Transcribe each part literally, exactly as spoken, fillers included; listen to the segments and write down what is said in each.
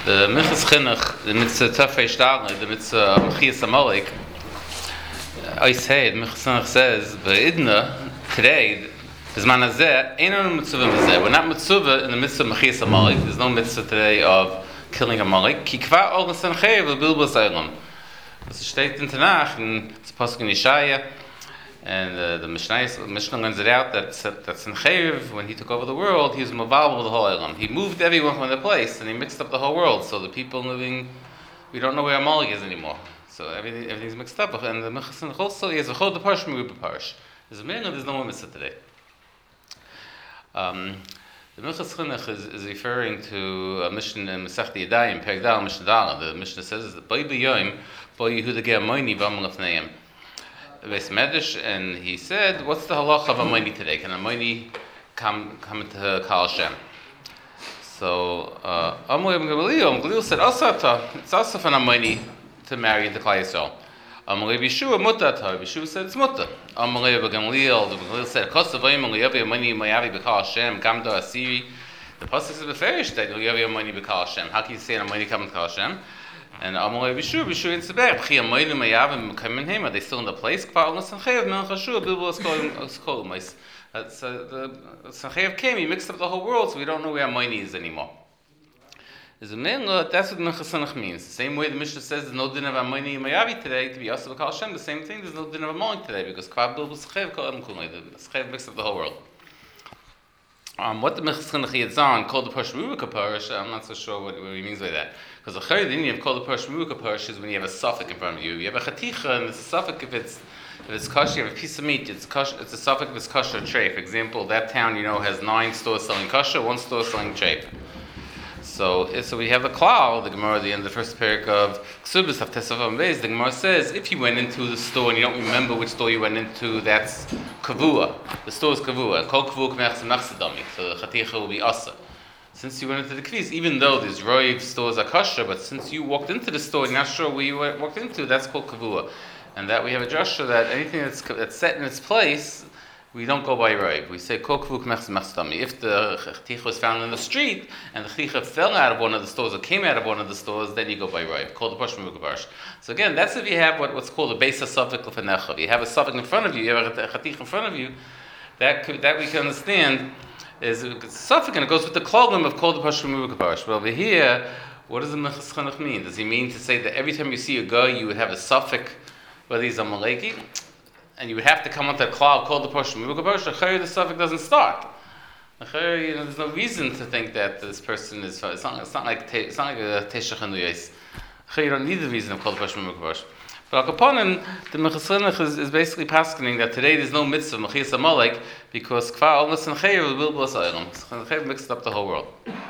The Minchas Chinuch, the mitzvah Tafei Shtarne, the mitzvah Mechias Amalek, I say, the Minchas Chinuch says, B'idna, today, B'zman hazeh, ain't no mitzvah hazeh. We're not mitzvah in the mitzvah Mechias Amalek. There's no mitzvah today of killing Amalek. Ki kvar ol nesanchev v'bilbos eilam. This is stated in Tanakh, and it's a pasuk in Yeshaya, and uh, the Mishnah, Mishnah lends it out that that Sanchev, when he took over the world, he was maval with the whole Elam. He moved everyone from their place, and he mixed up the whole world. So the people living, we don't know where Amalek is anymore. So everything, everything's mixed up. And the Mechas also he has a chod the parsh, meruba parsh. There's a man, there's no one mitzvah today. Um, the Minchas Chinuch is, is referring to a Mishnah in Masechta Yadayim, Perek Dal, Mishnah Dal. The Mishnah says that Boi b'yoyim, Boi Yehuda ge Amoini v'amol lefneim. Beis Medrash, and he said, what's the halacha of Amoini today? Can Amoini come come to Kal Hashem? So, Amoy Ibn Gamaliel, Gamaliel said, Asata, it's also for an Amoini to marry into Klal Yisrael. Amalei B'Yeshua Mutata, B'Yeshua said it's Mutta. Amalei Ibn Gamaliel, the Gamaliel said, Kosavayim Aliyavi Amoini Mayavi B'Kal Hashem, Gamda Asiri. The pasuk is beferish that Aliyavi Amoini B'Kal Hashem. How can you say an Amoini coming to Kal Hashem? And Amalei B'Yeshua, B'Yeshua in Seber, B'chi Amoini Mayavi M'kamim Him. Are they still in the place? Kvar L'Sanchev Melech Hashua Bilbo Eskolim Meis. So the Sanchev came, he mixed up the whole world, so we don't know where Amoini is anymore. Is a minla, that's what Minchas Chinuch means. The same way the Mishnah says there's no din of Amoini Mayavi today to be Yosef B'Kal Hashem, the same thing, there's no din of Amalek today, because Kvar Bilbo Sanchev Kol Adam Kulei, the Sanchev mixed up the whole world. Um, what the Minchas Chinuch Yitzan called the Parsh Meruka Parsh, I'm not so sure what, what he means by that. Because the Chayr Dinyan called the Parsh Meruka Parsh is when you have a suffix in front of you. You have a Chaticha, and it's a suffix if it's if it's kosher, you have a piece of meat, it's kosher, it's a suffix if it's kosher tray. For example, that town, you know, has nine stores selling kosher, one store selling tray. So, so we have a klal, the Gemara at the end of the first parak of Ksubis of Tesafam Beis, the Gemara says, if you went into the store and you don't remember which store you went into, that's kavua. The store is kavua. Kol kavua k'me'achs machsadami. So the chaticha will be asa. Since you went into the kviz, even though these roiv stores are kosher, but since you walked into the store, you're not sure where you walked into, that's called kavua. And that we have a drasha that anything that's, that's set in its place, we don't go by roiv. We say kol kavua k'me'achs machsadami. If the chaticha was found in the street, and the chaticha fell out of one of the stores, or came out of one of the stores, then you go by roiv. Called the parsh meruka parsh. So again, that's if you have what, what's called a base of suffix l'fanecha. You have a suffix in front of you, you have a chaticha in front of you, that could, that we can understand is a suffix, and it goes with the klogim of called the parsh meruka parsh. But over here, what does the Minchas Chinuch mean? Does he mean to say that every time you see a guy, you would have a suffix, whether he's a maleki, and you would have to come onto a klal called the parsh meruka parsh? The the suffix doesn't start. The you know, there's no reason to think that this person is. It's not. It's not like it's not like a teshach hanuyos. You don't need the reason of called the parsh meruka parsh. But Akaponim, the Minchas Chinuch is, is basically paskening that today there's no mitzvah Mechias Amalek because Kvar Ol Nesanchev Bilbos Eilam. Sanchev mixed up the whole world.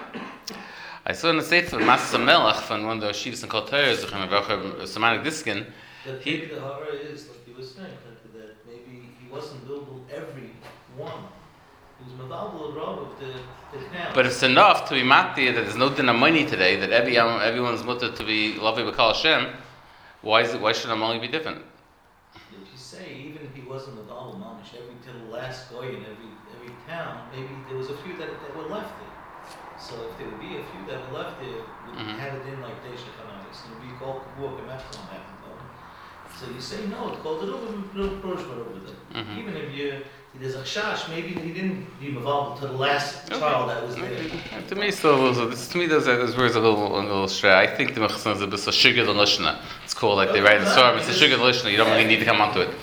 I saw in the Sefer Masas Melech from one of the Shivas and Kol Torah, Samanic Diskin. That maybe the horror is like you were saying, that, that maybe he wasn't Bilbul every one. He was Mavalbul Rob of the, the town. But it's enough to be mati that there's no din of money today, that every everyone's mutter to be lovely B'Kal Hashem. Why is it? Why should Amalek be different? If you say even if he wasn't a Baal Mamish, every till the last guy in every every town, maybe there was a few that, that were left there. So if there would be a few that were left there, would mm-hmm. have it in like Deisha Chanavis, and it would be called Kavua K'mechzon happened. So you say no, it's called a little proshma over there. Mm-hmm. Even if you there's a chash, maybe he didn't be involved to the last okay. child that was there. And to me, still, this to me, those words a little, a little stray. I think the Mechas is a bit of sugar the lishna. It's called like they write in the Torah. It's a sugar the lishna. You don't really need to come onto it.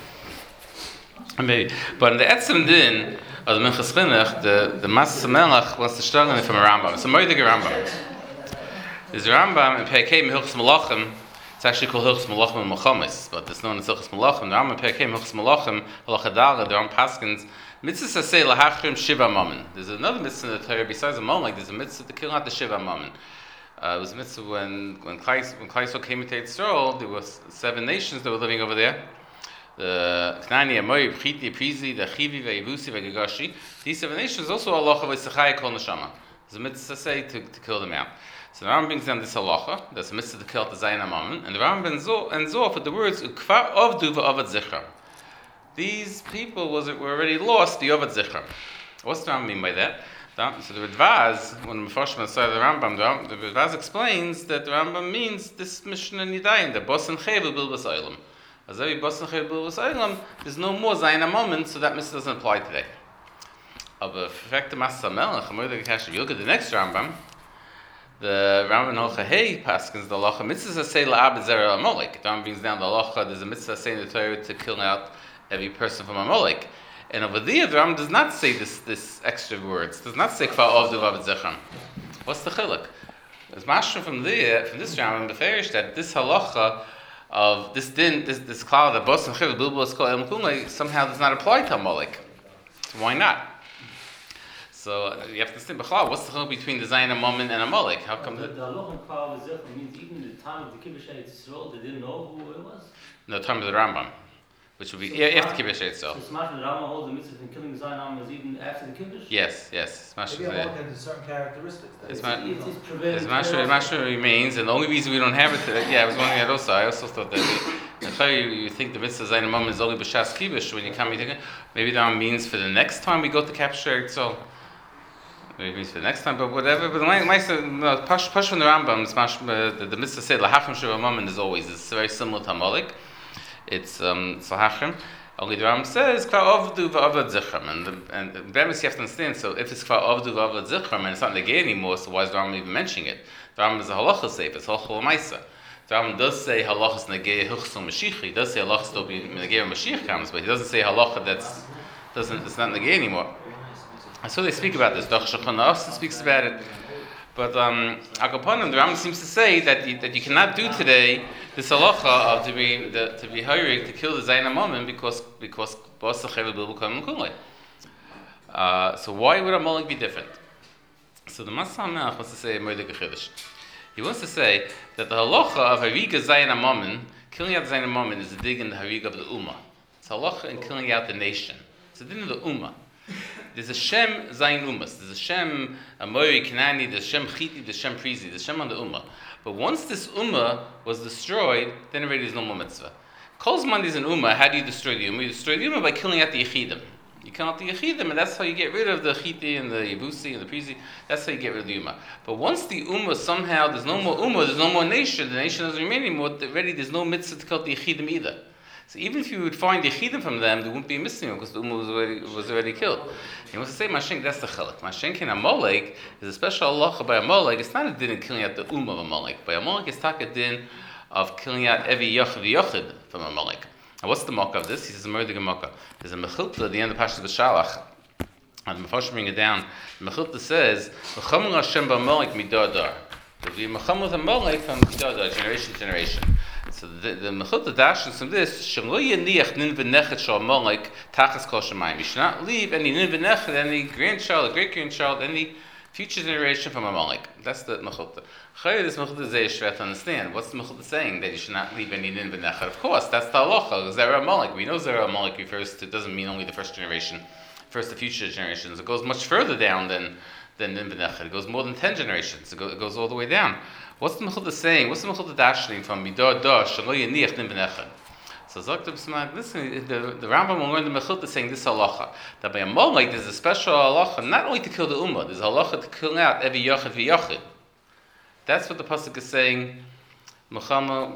Maybe, but in the Etzem Din of the Minchas Chinuch, the the Masas Melech wants to struggle it from a Rambam. It's a Moedig Rambam. There's a Rambam in Perkei Hilchos Malachim. It's actually called Hilchos Malachim and Melchamis, but it's known as Hilchos Malachim. The Rambam Perkei Hilchos Malachim, Halacha Dala, the Rambam Paskins, mitzvah say lahachrim shiva mammon. There's another mitzvah in the Torah besides a mammon, like there's a mitzvah to kill out the shiva mammon. Uh, it was a mitzvah when when Klai when Klai Yisrael came into Yisrael, there were seven nations that were living over there. The Knani, Amoy, Chiti, Prizi, the Chivi, the Yevusi, the Gagashi. These seven nations also halacha v'sachai kol neshama. There's a mitzvah say to, to kill them out. So the Rambam brings down this halacha, that's a mitzvah to kill the Zayin Amam, and the Rambam ends off with the words Ukvar Avdu v'Avad Zichra. These people was were already lost the Avad Zichra. What's the Rambam mean by that? So the Radvaz, when the Mefarshim started the Rambam, the Radvaz explains that the Rambam means this Mishnah Nidayim, the Bos and Chevel Bilbas Olam. As every Bos and Chevel Bilbas Olam, there's no more Zayin a moment, so that Mishnah doesn't apply today. Aber perfekte Masa Melech, if you look at the next Rambam, the Rambam Holcha Hey Paskins, the Halacha Mitzvah say La'abed Zera Amalek. The Rambam brings down the Halacha, there's a Mitzvah saying the Torah to kill out every person from Amalek. And over there, the Rambam does not say this this extra words. Does not say Kfar Avdu V'Avad Zechram. What's the chiluk? There's mashma from there, from this Rambam, beferish that this halacha of this din, this this cloud that Bos and Chevel Bilbos Kol El Kumay somehow does not apply to Amalek. So why not? So uh, you have to think, what's the chiluk between the Zayin Amon and Amalek? How come the halacha of Kfar Avdu Zechram means even in the time of the Kibbutz Yisrael, they didn't know who it was? No, the time of the Rambam. Which would be so after Kibbutz itself. So Smash the Rambam holds the mitzvah in killing Zayin Amon is even after the Kibbutz? Yes, yes. Smash Maybe Amalek has certain characteristics. That it's Smash remains, and the only reason we don't have it today, yeah, I was wondering that also. I also thought that if you, you think the mitzvah Zayin Amon is only b'shas Kibbutz when you come, you think maybe that means for the next time we go to capture so maybe it means for the next time, but whatever. But my my no, push push from the Rambam, Smash the, the mitzvah said lahachim shel Amon is always it's very similar to Amalek. It's um Salachim. Only the Rambam says Kfar Avdu V'Avad Zechram, and the, and the premise you have to understand. So if it's Kfar Avdu V'Avad Zechram and it's not negay anymore, so why is the Rambam even mentioning it? The Rambam is a halacha seif. It's halacha l'maisa. The Rambam does say halachas negay huchsul mashiach. He does say halachas still be negay when Mashiach comes, but he doesn't say halacha that's doesn't it's not negay anymore. And so they speak about this. Doch Shulchan Aruch speaks about it. But um, Akaponim, the Rambam seems to say that you, that you cannot do today this halacha of to be the, to be hiring to kill the Zayin Amon because because Bos Chevel Bilbul Kol Kulei. Uh So why would Amalek be different? So the Masah Melech wants to say Moedik Chiddush. He wants to say that the halacha of hariga Zayin Amon, killing out Zayin Amon, is a dig in the hariga of the Ummah. It's halacha in killing out the nation. It's a dig in the Ummah. There's a Shem Zayin Umas. There's a Shem Amori Kanani. There's Shem Chiti. There's Shem Prizi. There's Shem on the Ummah. But once this Ummah was destroyed, then already there's no more mitzvah. Kol Zman is an Ummah. How do you destroy the Ummah? You destroy the Ummah by killing out the Yechidim. You kill out the Yechidim, and that's how you get rid of the Chiti and the Yebusi and the Prizi. That's how you get rid of the Ummah. But once the Ummah somehow there's no more Ummah, there's no more nation. The nation doesn't remain anymore. Already there's no mitzvah to kill out the Yechidim either. So even if you would find Yechidim from them, there wouldn't be a mitzvah because the Ummah was already was already killed. He wants to say Mashenk, that's the chiluk. Mashenk in Amalek is a special halacha by Amalek. It's not a din of killing out the Ummah of Amalek. By Amalek, it's not a din of killing out every Yochid Yochid from Amalek. Now what's the mock of this? He says a murder mock. There's a mechilta at the end of Pashas B'Shalach. And the Mefarshim bring it down. The mechilta says, "V'chamul Hashem b'Amalek midar dar." There'll be mechamul with Amalek from midar dar, generation to generation. So the the mechilta dashes from this, "Shelo yeniach nin v'nechet shel Amalek tachas kol shemayim." You should not leave any nin v'nechet, any grandchild, great grandchild, any future generation from Amalek. That's the mechilta. Chayr, this mechilta is very shvet to understand. What's the mechilta saying? That you should not leave any nin v'nechet. Of course, that's the halacha. Zera Amalek. We know Zera Amalek refers to, doesn't mean only the first generation, first the future generations. It goes much further down than than nin v'nechet. It goes more than ten generations. It, go, it goes all the way down. What's the mechilta saying? What's the mechilta dashing from midar dar shelo yeniach nin v'nechet? So Zokta B'Sman, listen, the, the Rambam will learn the mechilta saying this halacha, that by Amalek there's a special halacha not only to kill the ummah, there's a halacha to kill out every yochid v'yochid. That's what the pasuk is saying. Mechama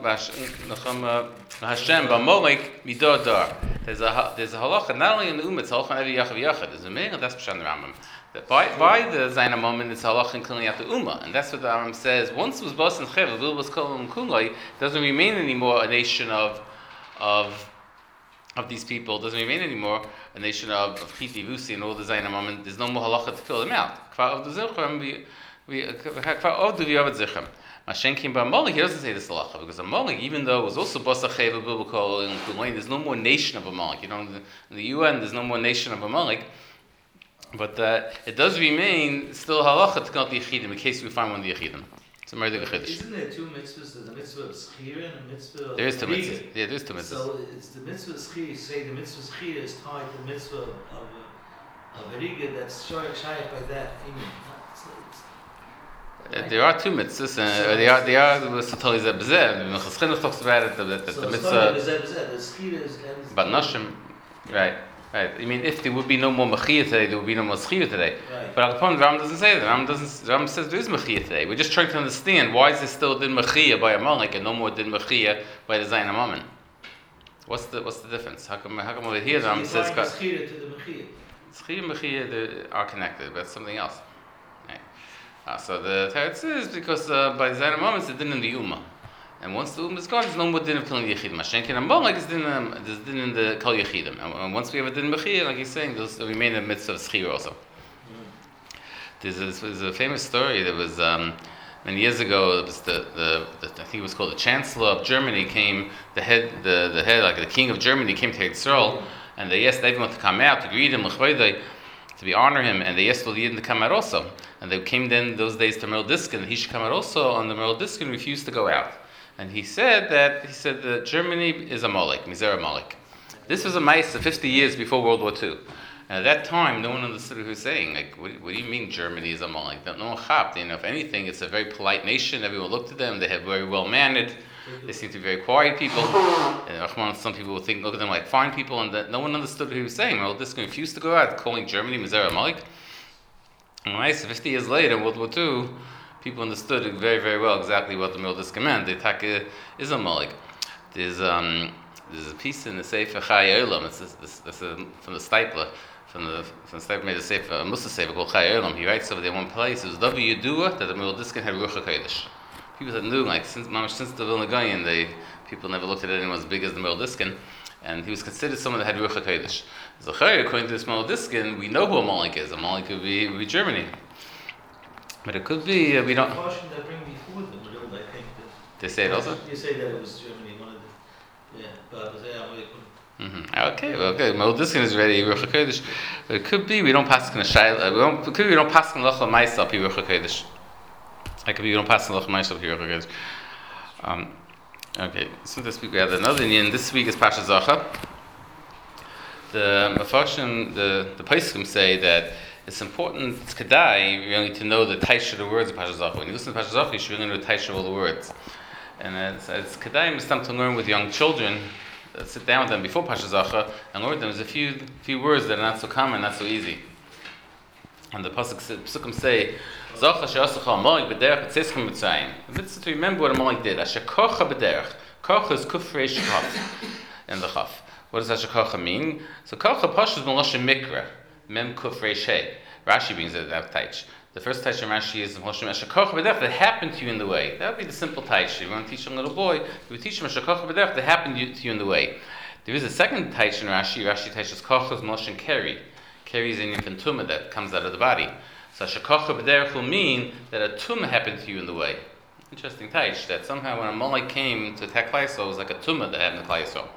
Hashem b'Amalek midar dar. There's a there's a halacha not only in the ummah, it's a halacha on every yochid v'yochid. There's a meaning, that's Pshan the Rambam. That by by the Zayin Amon, it's halacha in killing out the ummah, and that's what the Rambam says. Once it was Bos and Chevel, it was Kol and Kulei, doesn't remain anymore a nation of of of these people. Doesn't remain anymore a nation of of Chiti, Vusi, and all the Zayin Amon. There's no more halacha to kill them out. Kvar Avdu Zechram, we we Kvar Avdu V'Avad Zechram. Mashenkim b'Amalek, he doesn't say this halacha because Amalek, even though it was also Bos Chevel, Bilbul Kol and Kulei, there's no more nation of Amalek. You know, in the, in the U N, there's no more nation of Amalek. But uh, it does remain still halacha to count the Yechidim in case we find one of the Yechidim. It's a murder Chiddush. Isn't there two mitzvahs? There's a mitzvah of Schir and a mitzvah of There is two Hariga. mitzvahs. Yeah, there is two mitzvahs. So it's the mitzvah of Schir. You say the mitzvah of Schir is tied to the mitzvah of uh, of Hariga that's shayach by that. Uh, there are two mitzvahs, and uh, they are they are the Satoli Zebzeh. The Mechaschinus talks about it that, that, that so the mitzvah the Schir is about Nashim, right? Right. I mean, if there would be no more Mechiyah today, there would be no more Schiyah today. Right. But Al Kapon, Ram doesn't say that. Ram doesn't. Ram says there is Mechiyah today. We're just trying to understand why is there still din Mechiyah by Amalek and no more din Mechiyah by the Zayin Amamin. What's the what's the difference? How come how come over here Ram says Schiyah to the Mechiyah. Schiyah and Mechiyah they are connected, but it's something else. Right. Uh, so the Teretz is because uh, by the Zayin Amamin it's the din in the Ummah. And once the Ummah is gone, there's no more din of killing Yechidim. Mashenkin and Amalek is din, um, there's din in the Kol Yechidim. And, and once we have a din Mechiyah, like he's saying, those remain in the midst of Schiyah also. Mm. There's, a, there's a famous story that was um, many years ago. It was the, the, the I think it was called the Chancellor of Germany came, the head, the, the head, like the King of Germany came to Yisrael, and they asked everyone to come out to greet him, to be honor him, and they asked all the Yidden to come out also. And they came then those days to Merle Diskin, and he should come out also. And the Merle Diskin refused to go out. And he said that he said that Germany is a Molek, Mizer Molek. This was a mice fifty years before World War Two. And at that time, no one understood what he was saying. Like, what, what do you mean Germany is a Molek? No one chapped. You know, if anything, it's a very polite nation. Everyone looked at them. They have very well mannered. They seem to be very quiet people. And some people would think, look at them like fine people, and that no one understood what he was saying. Well, this refused to go out, calling Germany Mizer Molek. And mice fifty years later, World War Two. People understood very, very well exactly what the Mildas command. The Taka is a Malik. There's um, there's a piece in the Sefer Chai Olam. It's this, this, this uh, from the Stipler, from the from the Stipler made a Sefer, a Musa Sefer called Chai Olam. He writes over there one place. It was W Yedua that the Mildas had Ruach HaKodesh. People that knew, like since since the Vilna Gaon, they people never looked at anyone as big as the Mildas, and he was considered someone that had Ruach HaKodesh. Zachariah, according to this Mildas, we know who a Malik is. A Malik would be, would be Germany. But it could be, uh, we don't... The caution that bring before them, I think that... They say it also? You say that it was Germany, one of the... Yeah, but I mm-hmm. Okay, well, okay. Well, this one is ready, Ruach HaKodesh. But it could be, we don't pass in a shayla, we don't, it could be we don't pass in Locha Maisa up Ruach HaKodesh. It could be we don't pass in Locha Maisa up Ruach HaKodesh. Um, okay, so this week we have another Indian. This week is Pasha Zacha. The Mefarshim, the, the Poskim say that it's important, it's kedai, really, to know the taish of the words of Pasha Zacha. When you listen to Pasha Zacha, you should really know the taish of all the words. And it's, it's kedai, it's time to learn with young children, uh, sit down with them before Pasha Zacha, and learn with them. There's a few few words that are not so common, not so easy. And the Pasukim say, Zacha she'asacha amalek b'derech b'tzeschem b'tzayim. It's to remember what Amalek did. Asher kocha b'derech. Kocha is kufrei shchaf in the chaf. What does Asher kocha mean? So kocha pashut is Meloshe Mikra. Mem kuf reishei. Rashi brings it that taich. The first taich in Rashi is Moshe Meshakoch B'derech that happened to you in the way. That would be the simple taich. If you want to teach a little boy, you would teach him Meshakoch B'derech that happened to you in the way. There is a second taich in Rashi. Rashi teaches Kochos Moshe and Keri. Keri is an infant tumor that comes out of the body. So Meshakoch B'derech will mean that a tumor happened to you in the way. Interesting taich that somehow when a Molech came to attack Klai Yisrael, it was like a tumor that happened to Klai Yisrael.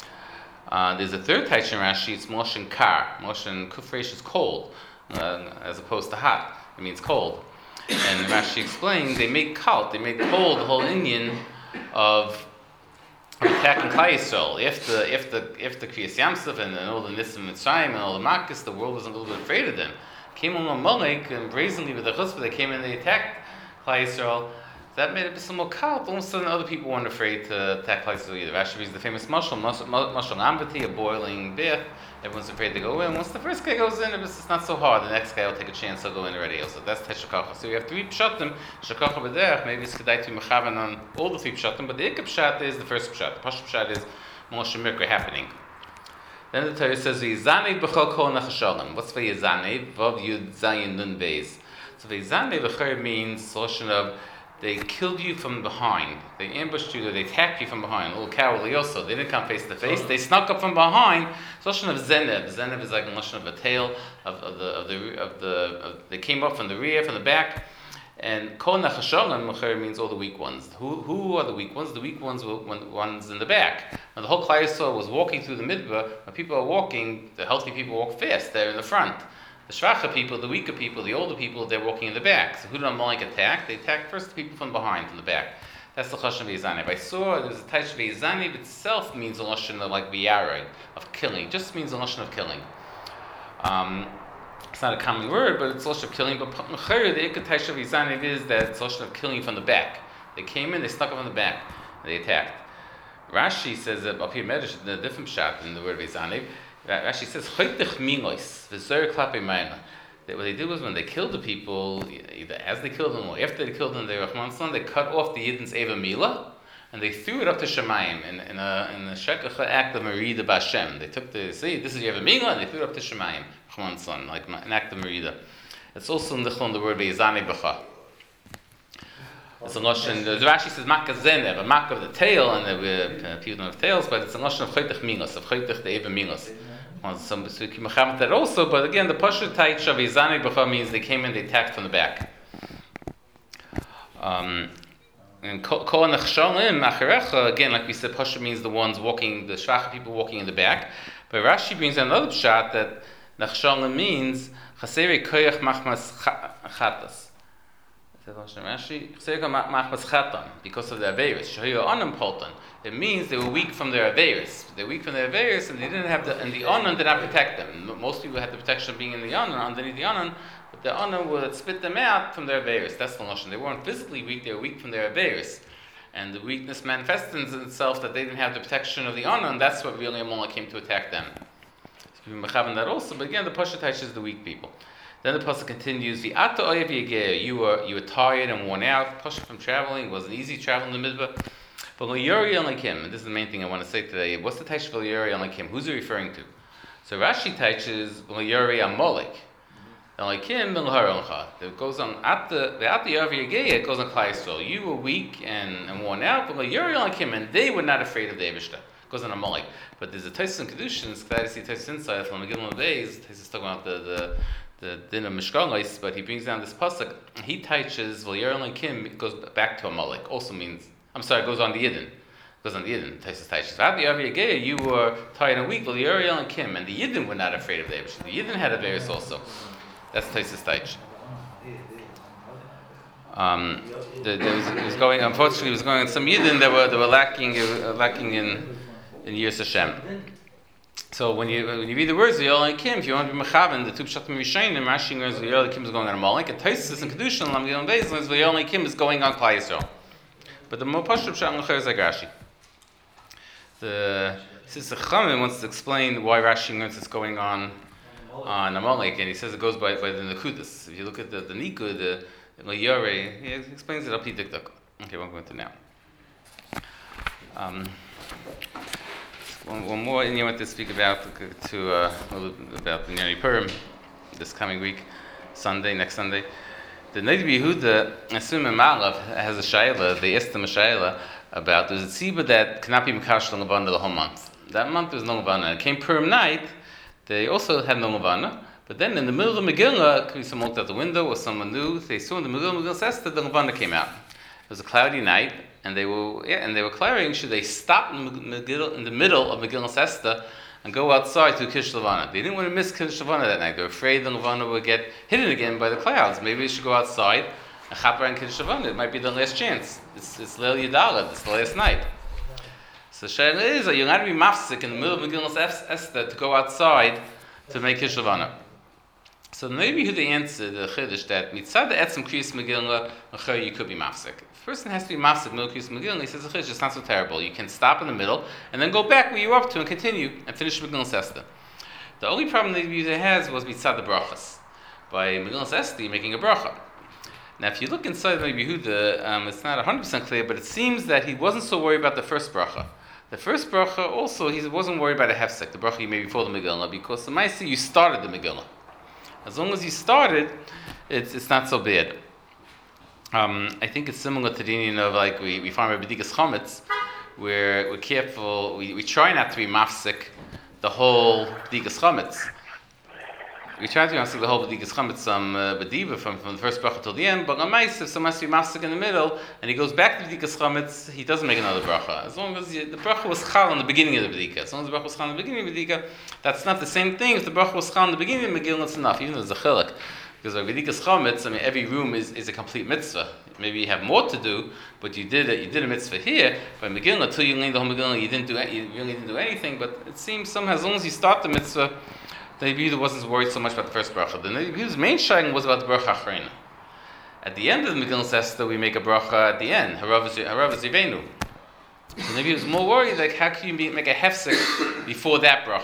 Uh, there's a third taich in Rashi, it's Moshe Kar. Moshe Kufresh is cold, uh, as opposed to hot. It means cold. And Rashi explains, they made kalt, they made cold the whole Indian of, of attacking Klai Yisrael. If the if the if the Kriyas Yamsuf and, and all the Nisim Mitzrayim and all the Makkos, the world was a little bit afraid of them. Came on Amalek and brazenly with the chutzpah, they came in, they attacked Klai Yisrael. That made it a bit more kalt. All of a sudden, other people weren't afraid to attack Klai Yisrael either. Rashi is the famous mashal, mashal ambati, a boiling bath. Everyone's afraid to go in. Once the first guy goes in, it's not so hard. The next guy will take a chance. He'll go in already. Also, that's teshakacha. So we have three pshatim. Shakacha b'derech. Maybe it's kedai to mechavan on all the three pshatim, but the ikka pshat is the first pshat. The pasha pshat is Moshe Mikra happening. Then the Torah says v'yizanev b'chol kol nachashalim. What's v'yizanev? Vav yud zayin nun beis. So v'yizanev b'chol means solution of they killed you from behind. They ambushed you, or they attacked you from behind. A little cowardly also. They didn't come face to face. They snuck up from behind. It's a notion of zenev. Zenev is like a notion of a tail of, of the of the of the. Of, they came up from the rear, from the back. And kol nachashalim means all the weak ones. Who who are the weak ones? The weak ones were ones in the back. Now the whole Klai Yisrael was walking through the midbar. When people are walking, the healthy people walk fast. They're in the front. The shvacha people, the weaker people, the older people, they're walking in the back. So who did Amalek attack? They attacked first the people from behind, from the back. That's the chashan v'yizanev. I saw there's a taish v'yizanev itself means a lashon of like v'yareg, of killing. It just means a lashon of killing. Um, it's not a common word, but it's a lashon of killing. But the ikka taish v'yizanev is that it's a lashon of killing from the back. They came in, they snuck up on the back, and they attacked. Rashi says that up here, Medrash, the different shot in the word v'yizanev. Rashi says, "Choitich milos v'zer klape mayna." What they did was when they killed the people, either as they killed them or after they killed them, they Rahman they cut off the Yidden's Eva Mila and they threw it up to Shemayim in, in a in a shekacha act of Merida Bashem. They took the see this is Eva Mila and they threw it up to Shemayim, Rahman's son, like an act of Merida. It's also in the Chon the word Beizani B'cha. It's a notion. The Rashi says Makkah Zenev, a Makkah of the tail, and the uh, people don't have tails, but it's a notion of Choitich Milos, of Choitich the Eva Milos. On some Suki that also, but again, the Pasha Taich of Izani B'cha means they came in, they attacked from the back. Um, and Kol Nechshalim Acharecha, again, like we said, Pasha means the ones walking, the Shvacha people walking in the back. But Rashi brings another pshat that Nechshalim means Chaseri Koyach Machmas Chatas. Because of their Averis. It means they were weak from their Averis. They're weak from their Averis and they didn't have the, and the Onan did not protect them. Most people had the protection of being in the Onan, underneath the Onan, but the Onan would spit them out from their Averis. That's the notion. They weren't physically weak, they were weak from their Averis. And the weakness manifested in itself that they didn't have the protection of the Onan, that's what really Amalek came to attack them. So we have that also, but again, the Pashataish is the weak people. Then the pasuk continues, "V'ata oyev yegeh." You were you were tired and worn out. Pasha from traveling, it wasn't easy traveling in the midbar. But L'yori and like him, and this is the main thing I want to say today. What's the taish for L'yori and like him? Who's he referring to? So Rashi teaches L'yori Amalek, and like him L'haroncha. It goes on at the the at the oyev yegeh. It goes on Klal Yisrael. You were weak and, and worn out, but L'yori like him, and they were not afraid of the Eivishter. It goes on Amalek. But there's a Taisus in Kedushin. It's glad to see Taisus inside from Megillah Beis. Taisus is talking about the the. the din of Mishkanais, but he brings down this pasuk. He teaches V'yer like him. It goes back to Amalek. Also means, I'm sorry, it goes on the Yidden. It goes on the Yidden. Taisus teaches. You were tired and weak. V'yer like him, and the Yidden were not afraid of the Eibush. The Yidden had a virus also. That's Taisus teach. Um, the, there was, it was going. Unfortunately, it was going on some Yidden that were they were lacking uh, lacking in in Yiras Hashem. So when you when you read the words V'yer Kim, if you want to be mechaven, the two pshatim Rishayim, Rashi learns V'yer Kim is going on Amalek, and Taisus and Kedushin and Lamgil and Beis learns V'yer Kim is going on Klal Yisrael. But the more pashut pshat l'cher is like Rashi. The Sisach Chamim wants to explain why Rashi learns it's going on on Amalek, and he says it goes by by the Nekudas. If you look at the the Nikud, the L'yore, he explains it up to Dikduk. Okay, we won't go into now. Um, One, one more thing I want to speak about to uh, a little bit about the Yom Purim this coming week, Sunday, next Sunday. The Neiv Yehuda, Asum and Malav has a shayla. They asked them a shayla about there's a tzibah that cannot be mekash l'Levana the whole month. That month there's no Levana. It came Purim night. They also had no Levana, but then in the middle of the Megillah, someone looked out the window or someone knew. They saw in the middle of the Megillah Esther the Levana came out. It was a cloudy night. And they were, yeah, and they were clarifying, should they stop in, Megillah, in the middle of Megillah Esther and go outside to Kiddush Levana? They didn't want to miss Kiddush Levana that night. They were afraid the Levana would get hidden again by the clouds. Maybe they should go outside and chaper and Kiddush Levana. It might be the last chance. It's it's Leil Yidalad. It's the last night. So Shaila is that you're not to be mafsik in the middle of Megillah Esther to go outside to make Kiddush Levana. So maybe who they answered the Chiddush that mitzad the etzem kriyas Megillah you could be mafsik. The person has to be mafsik middle kriyas Megillah, and he says the Chiddush it's not so terrible. You can stop in the middle and then go back where you were up to and continue and finish Megillah Esther. The only problem that the has was mitzad the brachas. By Megillah Esther, you're making a bracha. Now, if you look inside of Rabbi Yehuda, um, it's not one hundred percent clear, but it seems that he wasn't so worried about the first bracha. The first bracha also, he wasn't worried about a hefsek, the bracha you made before the Megillah, because the Maisi, you started the Megillah. As long as you started, it's it's not so bad. Um, I think it's similar to the union of like we, we find Rabbi B'dikas Chametz, where we're careful, we, we try not to be mafsik the whole B'dikas Chametz. We try to be mafsik the whole B'dikas Chametz um, uh, B'diva from, from the first bracha till the end, but on Maisi, if someone has to be mafsik in the middle, and he goes back to B'dikas Chametz, he doesn't make another bracha. As long as you, the bracha was chal in the beginning of the B'dika. As long as the bracha was chal in the beginning of the B'dika, that's not the same thing. If the bracha was chal in the beginning of the Megillah, it's enough, even though there's a chilek. Because by B'dikas Chametz, I mean, every room is, is a complete mitzvah. Maybe you have more to do, but you did a, you did a mitzvah here. By Megillah, until you learned the whole Megillah, you didn't do you really didn't do anything. But it seems somehow, as long as you start the mitzvah, the Yehuda wasn't worried so much about the first bracha. The Yehuda's main shaying was about the bracha achrona. At the end of the Megillah Esther, we make a bracha at the end. Harav Zivenu. So the Yehuda was more worried, like how can you make a hefsek before that bracha?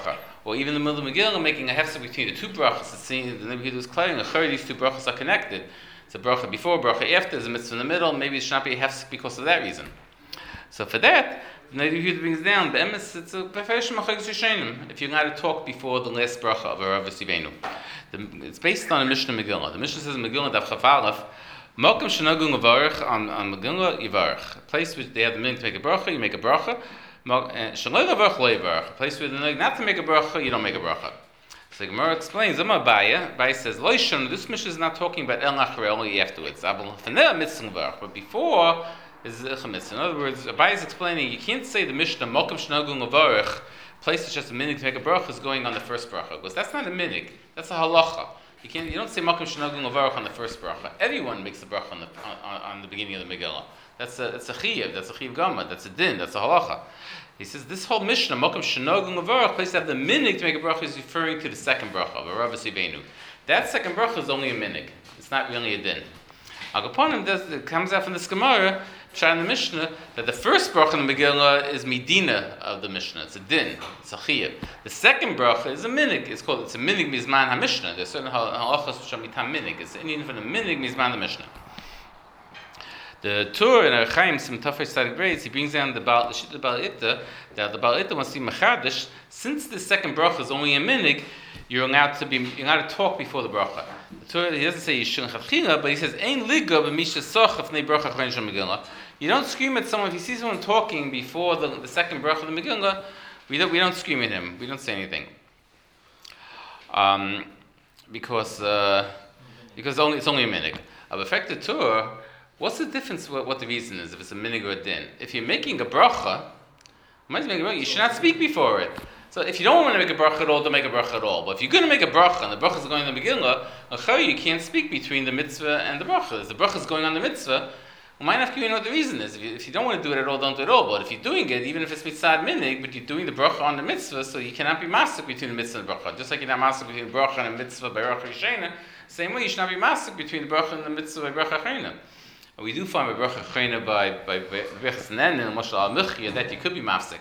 or even in the middle of the Megillah, making a hefsek between the two brachas. It's seen the Neighbor Yehuda was clearing. These two brachas are connected. It's a bracha before, bracha after. There's a mitzvah in the middle. Maybe it should not be a hefsek because of that reason. So for that, the Neighbor Yehuda brings down be'emes. It's a beferish machlokes rishonim. If you're going to talk before the last bracha of Arav Sivenu, it's based on a Mishnah Megillah. The Mishnah says in Megillah Daf Chaf Aleph, Mokum shenagu levarich on on Megillah yivarich. A place where they have the minhag to make a bracha, you make a bracha. Shaloi levarich lo yivarich. A place where the minhag not to make a bracha, you don't make a bracha. So the Gemara explains, Zama Baya, Baya says, Loishon, this Mishnah is not talking about El Nachre, only afterwards. But before is a mitzvah. In other words, Baya is explaining, you can't say the Mishnah, Mokum shenagu levarich, place that's just a minhag to make a bracha is going on the first bracha. Because that's not a minhag, that's a halacha. You can't. You don't say Makom Shenagu Levarach on the first bracha. Everyone makes the bracha on the on, on the beginning of the Megillah. That's a that's a chiyuv. That's a chiyuv gama. That's a din. That's a halacha. He says this whole Mishnah Makom Shenagu Levarach place to have the minhag to make a bracha is referring to the second bracha of Arav Sivenu. That second bracha is only a minhag. It's not really a din. Agaponim does it comes out from the Gemara, in the Mishnah, that the first bracha in the Megillah is Medina of the Mishnah. It's a din. It's a chiyuv. The second bracha is a minig. It's called, it's a minig mizman ha-Mishnah. There's certain halachas which are mitam minig. It's an Indian for the minig mizman ha-Mishnah. The Tur in Archaim, some Tafei Tzadik Beis, he brings down the Baal, the Shit of Baal Itta, that the Baal Itta wants to be machadish. Since the second bracha is only a minig, you're allowed to be, you're allowed to talk before the bracha. The Torah, he doesn't say Yishun Chavchila, but he says Ein Liga b'Misha Soch Afnei Bracha Chrein Shel Megillah. You don't scream at someone if you see someone talking before the, the second bracha of the Megillah. We don't we don't scream at him. We don't say anything. Um, because uh, because only it's only a minig. Of affected Torah, what's the difference? What, what the reason is if it's a minig or a din? If you're making a bracha, you should not speak before it. So if you don't want to make a bracha at all, don't make a bracha at all. But if you're going to make a bracha and the bracha is going on the Megillah, you can't speak between the mitzvah and the bracha. If the bracha is going on the mitzvah, well, might have to you know what the reason is. If you, if you don't want to do it at all, don't do it at all. But if you're doing it, even if it's mitzvah minig, but you're doing the bracha on the mitzvah, so you cannot be masik between the mitzvah and the bracha. Just like you're not masik between the bracha and the mitzvah by bracha yishena, same way you should not be masik between the bracha and the mitzvah by bracha chayna. We do find by bracha chayna by by brachas nen and mashal al-muchya that you could be masik.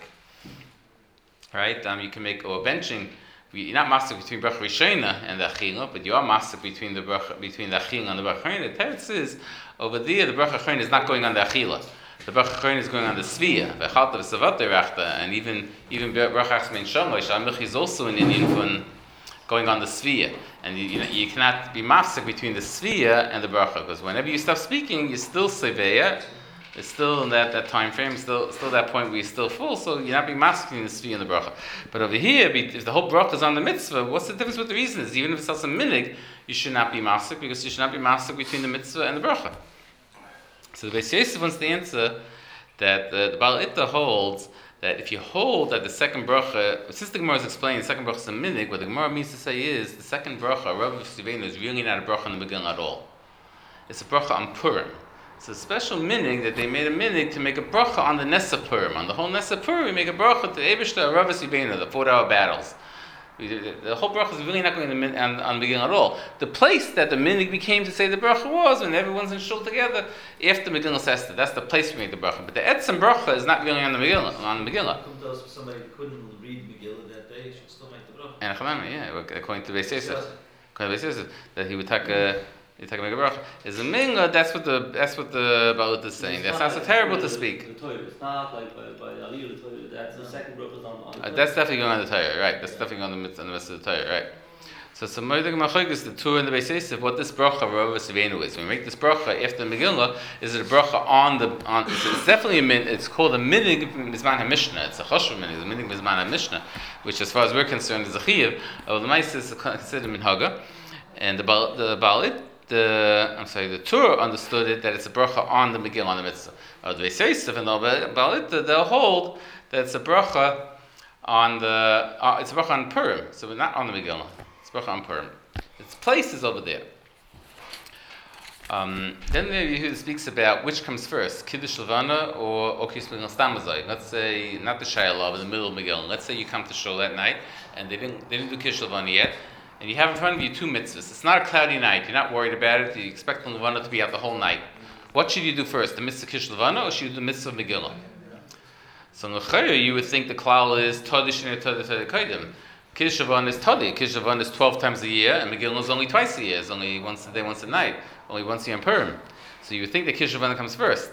Right? Um, you can make or benching. You're not masik between bracha rishona and the achila, but you are masik between the bracha between the achila and the bracha chayna. The teretz is over there the bracha chayna is not going on the achila. The bracha chayna is going on the svia. V'chalta v'savat derachta, and even even bracha achmein shamosh amich is also an Indian for going on the svia. And you, you, know, you cannot be masik between the svia and the bracha, because whenever you stop speaking, you're still seveya. It's still in that, that time frame, still still that point where you're still full, so you're not being masking the svia and the bracha. But over here, if the whole bracha is on the mitzvah, what's the difference with the reason is? Even if it's also minig, you should not be masik, because you should not be masik between the mitzvah and the bracha. So the Beis Yosef wants to answer that the, the Baal Itta holds that if you hold that the second bracha, since the Gemara is explaining the second bracha is a minig, what the Gemara means to say is the second bracha, Rav Sivenu, is really not a bracha in the Megillah at all. It's a bracha on Purim. It's a special minig that they made a minig to make a bracha on the Nesa Purim. On the whole Nesa Purim, we make a bracha to Eibishter Rav Sivenu, the four-hour battles. We, the, the whole bracha is really not going to the, on, on the Megillah at all. The place that the minig became to say the bracha was when everyone's in shul together after Megillah Sester. That's the place we make the bracha. But the etzem bracha is not really on the Megillah. On the Megillah. If somebody couldn't read Megillah that day, should still make the bracha. And Chanan, yeah, according to Beis Yosef, according to Beis Yosef, that he would take a. You take a mega bracha. Is a minga? That's what the that's what the Baal Itta is saying. That's not so terrible to speak. It's not like by by Aliyah the Torah. That's the second bracha on. on uh, that's definitely going on the Torah, right? That's definitely on the mitzvah on the rest of the Torah, right? So some moedik machlokes the Torah and the Beis Yosef what this bracha of Rav Sivenu is. When we make this bracha after the Megillah, is it a bracha on the on? It's, it's definitely a min. It's called a minig mizman ha-Mishnah. It's a choshev minig. It's a minig mizman ha-Mishnah, which, as far as we're concerned, is a chiyuv. Of the ma'aser is considered minhaga, and the Baal the Baal Itta. The I'm sorry, the Torah understood it that it's a bracha on the Megillah on the mitzvah. Of the Beis Yosef and the Baal Itta, they'll hold that it's a bracha on the uh, it's a bracha on Purim, so it's not on the Megillah. It's a bracha on Purim. Its place is over there. Um, then maybe Yehuda speaks about which comes first, Kiddush Levana or Okis Megillah Stamazai. Let's say not the Shayla, but in the middle of Megillah. Let's say you come to shul that night and they didn't they didn't do Kiddush Levana yet. And you have in front of you two mitzvahs. It's not a cloudy night. You're not worried about it. You expect the Levana to be out the whole night. What should you do first? The mitzvah Kish Levana or should you do the mitzvah Megillah? So in the Chayr, you would think the klal is Tadish and Tadish Kaidim. Kiddush Shavuot is Tadi. Kiddush Shavuot is twelve times a year, and Megillah is only twice a year. It's only once a day, once a night, only once a year in Purim. So you would think that Kiddush Shavuot comes first.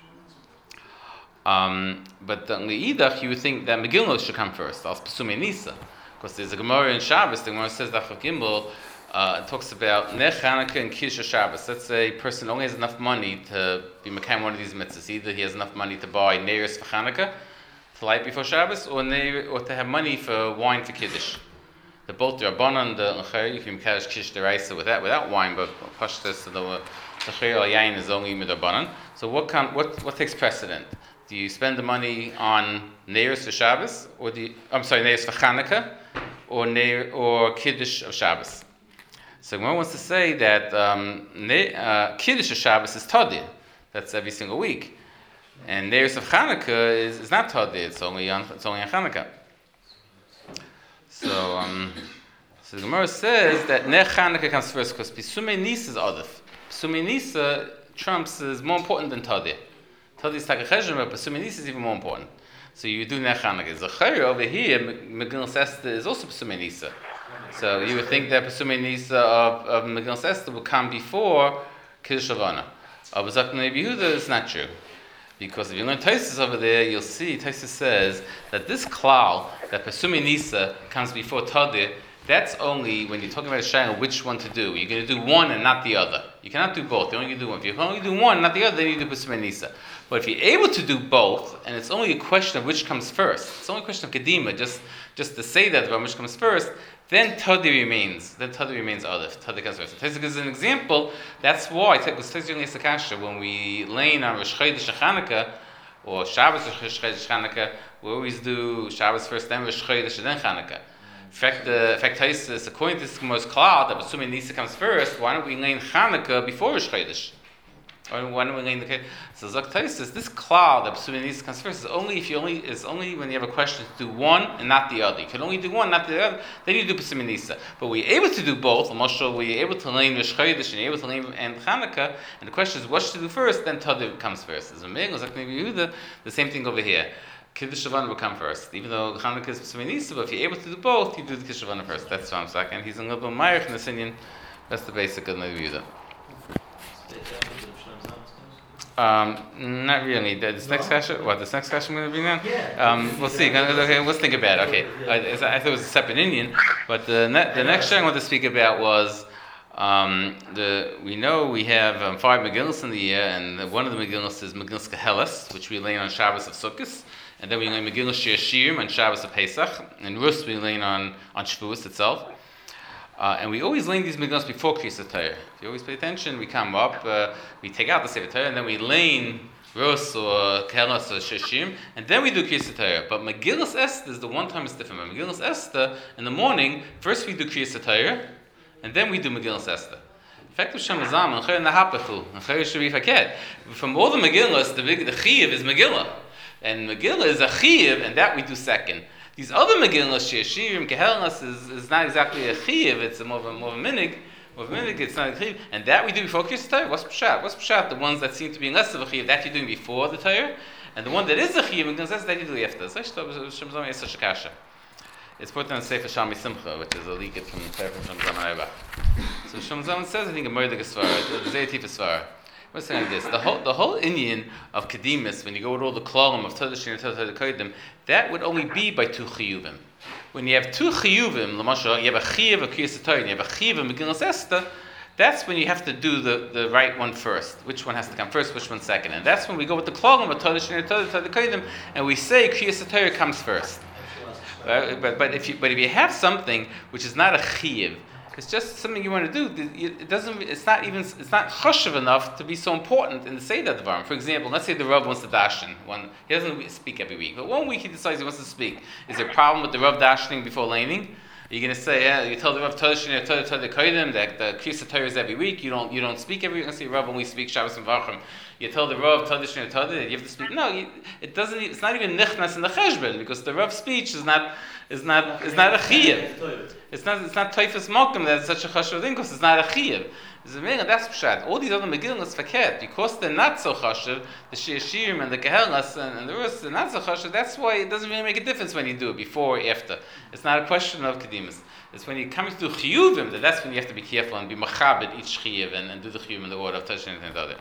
Um, but on the Eidach, you would think that Megillah should come first. Als Pesumei Nisa, because there's a Gemara in Shabbos. The Gemara says that for Gimel uh, talks about Ner Chanukah and Kiddush Shabbos. Let's say a person only has enough money to be mekayim one of these mitzvahs. Either he has enough money to buy neiros for Chanukah, to light before Shabbos, or neir, or to have money for wine for Kiddush. The both the Rabbanan, the L'chayr, you can Kaddish Kiddush D'Oraisa without without wine, but Pashtus, the L'chayr al Yain is only Midrabanan. So what can, what what takes precedent? Do you spend the money on neiros for Shabbos, or do you, I'm sorry, neiros for Chanukah, or neir, or Kiddush of Shabbos? So one wants to say that um, ne, uh, Kiddush of Shabbos is Tadi. That's every single week. And neiros of Chanukah is, is not Tadi, it's only on it's only on Chanukah. So um, so the Gemara says that Ner Chanukah comes first because Pesumei Nisa is Adif. Pesumei Nisa trumps is more important than Tadi. Tadi is Taka Cheshvan, but Pesumei Nisa is even more important. So you do Ner Chanukah. Zachariah over here, Megillah Esther is also Pesumei Nisa. So you would think that Pesumei Nisa of, of Megillah Esther would come before Kiddush Shavana. Of Zakh Nevi Yehuda is not true. Because if you learn Taisus over there, you'll see Taisus says that this klal, that Pesumei Nisa comes before Tadi, that's only when you're talking about a shayla which one to do. You're going to do one and not the other. You cannot do both. You only do one. If you can only do one, not the other, then you do Pesumei Nisa. But if you're able to do both, and it's only a question of which comes first, it's only a question of Kedima, just, just to say that about which comes first, then Tadi remains. Then Tadi remains Aleph. Tadi comes first. Tadi gives an example. That's why, because Tadi only Sakasha, when we lane on Rosh Chodesh Chanukah, or Shabbos Rosh Chodesh Chanukah, we always do Shabbos first, then Rosh Chodesh, and then Chanukah. In fact, the fact Taisus, according to this most cloud, that assuming Nisa comes first, why don't we lane Chanukah before Rosh Chodesh? Or why don't we lane the so Zak Taisus, this cloud that assuming Nisa comes first is only if you only is only when you have a question to do one and not the other. You can only do one, not the other. Then you do Pesumei Nisa. But we're able to do both. Moshe, we're able to lane Rosh Chodesh and you're able to lane and Chanukah. And the question is, what should you do first? Then Tadi comes first. As a Megillah, Zak Nevi Yehuda, the same thing over here. Kiddush Shavana will come first, even though Chanukah is Pesumei Nisa. But if you're able to do both, you do the Kiddush Shavana first. That's what I'm saying. And he's a little bit Meirich in this Indian. That's the basic of Nevi Yehuda. Um, not really. This next question, what this next question going to be now? Yeah. Um, we'll see. Okay, let's think about it. Okay, I, I thought it was a separate Indian, but the ne- the next thing I want to speak about was um, the we know we have um, five Megillas in the year, and one of the Megillas is Megillas Kehelas, which we lay on Shabbos of Sukkot, and then we lay Megillas Shir Shirim on Shabbos of Pesach, and Rus we lay on on Shavuos itself. Uh, and we always lane these Megillas before Kriyas Torah. If you always pay attention, we come up, uh, we take out the Sefer Torah, and then we lane Rus or Kehelas or Shishim, and then we do Kriyas Torah. But Megillas Esther is the one time it's different. But Megillas Esther, in the morning, first we do Kriyas Torah, and then we do Megillas Esther. In fact, Shamazam and Chayr Nahapachu and Chayr Shari Faket. From all the Megillas, the big the Chiyav is Megillah, and Megillah is a Chiyav, and that we do second. These other Megillas, Shirim, Kehelas, is, is not exactly a Chiyav, it's a more of a, more of a minig. More of a minig, it's not a Chiyav. And that we do before Kriyas Torah. What's Pshat? What's Pshat? The ones that seem to be less of a Chiyav, that you're doing before the Torah. And the one that is a Chiyav, Megillas, that you do after. So Shemzam is such a kasha. It's put on Sefer Shami Simcha, which is a leak from the Sefer Shemzam Arba. So Shemzam says, I think, a murder Gesvara, a Zayatifa Svara. What's saying like this? The whole the whole Indian of Kedimus, when you go with all the klalim of Tadashin and Tadashin Kodim, that would only be by two chiyuvim. When you have two chiyuvim, l'mashal, you have a chiyuv of Kriyas Torah, and you have a chiyuv of Megillas Esther, that's when you have to do the, the right one first. Which one has to come first, which one second. And that's when we go with the klalim of Tadashin and Tadashin Kodim, and we say Kriyas Torah comes first. But, but but if you but if you have something which is not a chiyuv, it's just something you want to do. It doesn't. It's not even. It's not choshev enough to be so important in the Seder Dvarim. For example, let's say the Rav wants to dashen. One, he doesn't speak every week, but one week he decides he wants to speak. Is there a problem with the Rav dashing before laning? Are you going to say, yeah, you tell the Rav Tadashin, tell the Kodim that the Kriyas Torah is every week. You don't. You don't speak every week. Let's say Rav only speaks Shabbos and Vachim. You tell the Rav Tadashin and Tadashin that you have to speak. No, you, it doesn't. It's not even nichnas in the cheshbon because the Rav speech is not. Is not is not a chiyuv. It's not it's not typhus malkum that it's such a chashuv thing because it's not a chiyuv. Zemira, that's pshat. All these other Megillah is verkehrt because they're not so chashuv. The Shir Shirim and the Kehelas and, and the rest are not so chashuv. That's why it doesn't really make a difference when you do it before or after. It's not a question of kedimus. It's when you come to chiyuvim that that's when you have to be careful and be machabed each chiyuv and, and do the chiyuv in the order of touching anything other.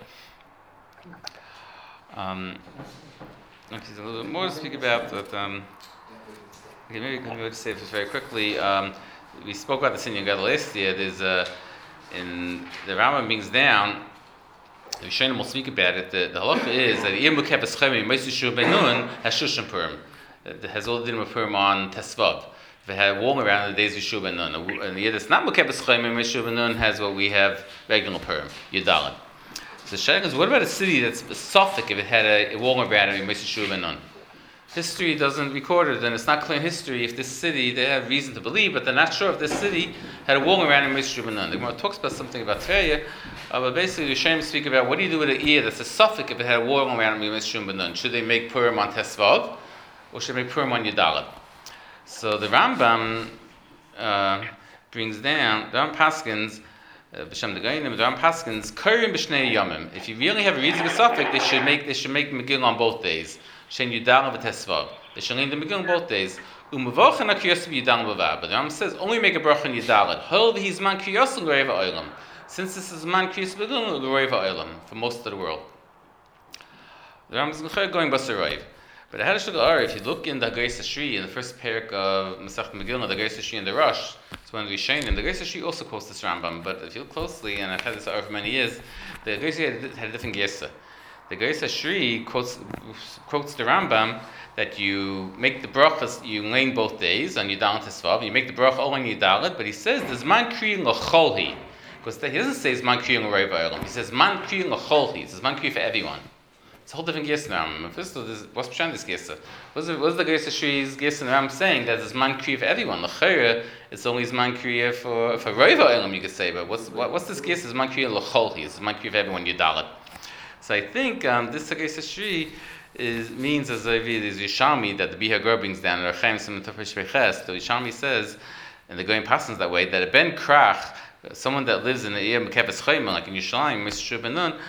Um, okay, so a little bit more to speak about, but um, okay, maybe we can say this very quickly. Um, we spoke about the Sinyan Gadol last year. There's a in the Rambam brings down, the Rishonim will speak about it. The, the halacha is that Yom Mukeh B'Schemim Meisu Shur Benun has Shushan Purim. It has all the din of Purim on Tesvav. If it had warm around the days of Shur Benun, and the year that's not Mukeh B'Schemim Meisu Shur Benun has what we have regular Purim Yudalad. So the Shaykh is, what about a city that's Suffolk if it had a, a warm around it Meisu Shur Benun? History doesn't record it, and it's not clear in history if this city, they have reason to believe, but they're not sure if this city had a wall around in Moshe Rabbeinu. The Gemara talks about something about Tveria, uh, but basically the Shem speak about what do you do with an ear that's a suffix if it had a wall around in Moshe Rabbeinu? Should they make Purim on Tesvav, or should they make Purim on Yudalad? So the Rambam uh, brings down, the Rambam Paskins, B'Shem the Gainim, the Rambam Paskins, Kurim B'Shnei Yomim. If you really have a reason with suffix, they should make they should make Megillah on both days. Shen Yudalad v'Tesvav. They should learn the Megillah both days. Umavochen HaKriyos Yudalad v'Vav. But the Rambam says only make a bracha on Yudalad. Hol v'Hiz Man Kriyos L'Rei V'Olam. Since this is Man Kriyos L'Rei V'Olam for most of the world. The Rambam is going Basarayv. But ahead of Shul, if you look in the Geis Ashri in the first parak of Masech Megillah, the Geis Ashri in the Rosh, it's one of the Rishonim. The Geis Ashri also quotes this Rambam. But if you look closely, and I've had this over for many years, the Geis Ashri had a different Gesa. The Geis Ashri quotes, quotes the Rambam that you make the brachas, you lane both days on Yudalad Tesvav, you make the bracha all on Yudalad, but he says there's man kriyin l'cholhi, because he doesn't say it's man kriyin l'rei v'olam. He says man kriyin l'cholhi. He says man kriyin for everyone. It's a whole different Gesa now. First of all, what's Pshan this Gesa? What's the, what's the Geis Ashri's Gesa and Rambam saying that there's man kriyin for everyone? L'chayra, it's only man kriyin for for rei v'olam, you could say. But what's what, what's this Gesa? It's man kriyin l'cholhi. It's man kriyin for everyone. Yudalad. So I think um, this Geis Ashri is means, as I read, is Yishalmi that the Bihar Gur brings down. The Yishalmi says, and the going passes that way, that a ben krach, someone that lives in the ear Mekefes Chayim, like in Yishalmi, Mister Benun,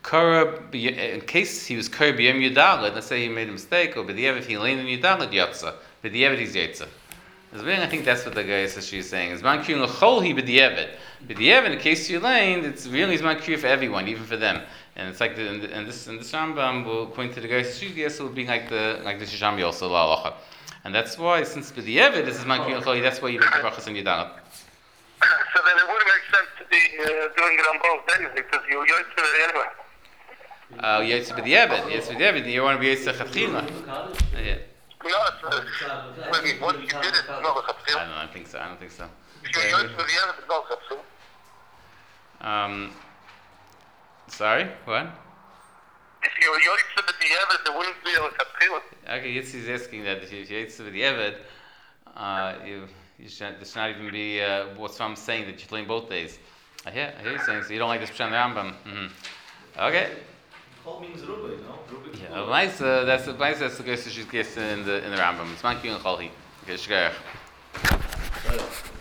in case he was Kar B'Yom Yudalad, let's say he made a mistake, or B'Diavad if he leaned in Yudalad Yatza, B'Diavad he's Yatza. I think that's what the Geis Ashri is saying. Is man kriyun l'cholhi b'diavad. B'diavad, in case you leaned, it's really is man kriyun for everyone, even for them. And it's like the, and, and this and this Rambam will point to the Geis Ashri, yes, it will be like the like the Shishami also la'alacha. And that's why, since b'diavad this is man kriyun l'cholhi, that's why you make the brachas in Yudalad. So then it wouldn't make sense to be uh, doing it on both days because you yotze it anyway. Uh, yotze b'diavad, yes b'diavad. You want to be yotze chatchila. Yeah. No, it's, uh, I mean, once you did it, it's not a chapsil. I don't know, I think so, I don't think so. If you're yotze b'diavad, it's not a chapsil. Um, sorry, what? If you're yotze b'diavad, there wouldn't be a chapsil. Okay, Yitzi is asking that if you're yotze b'diavad, uh, you, you should, there should not even be, uh, what's I'm saying, that you play both days. I hear, I hear you saying, so you don't like this Pshan Rambam. Mm-hmm. Okay. Chol means Rubai, no? Rubai. Yeah, nice, uh, that's the nice, that's the Geis Ashri's in the in the Rambam. It's man kriyun l'cholhi. Okay, shkach.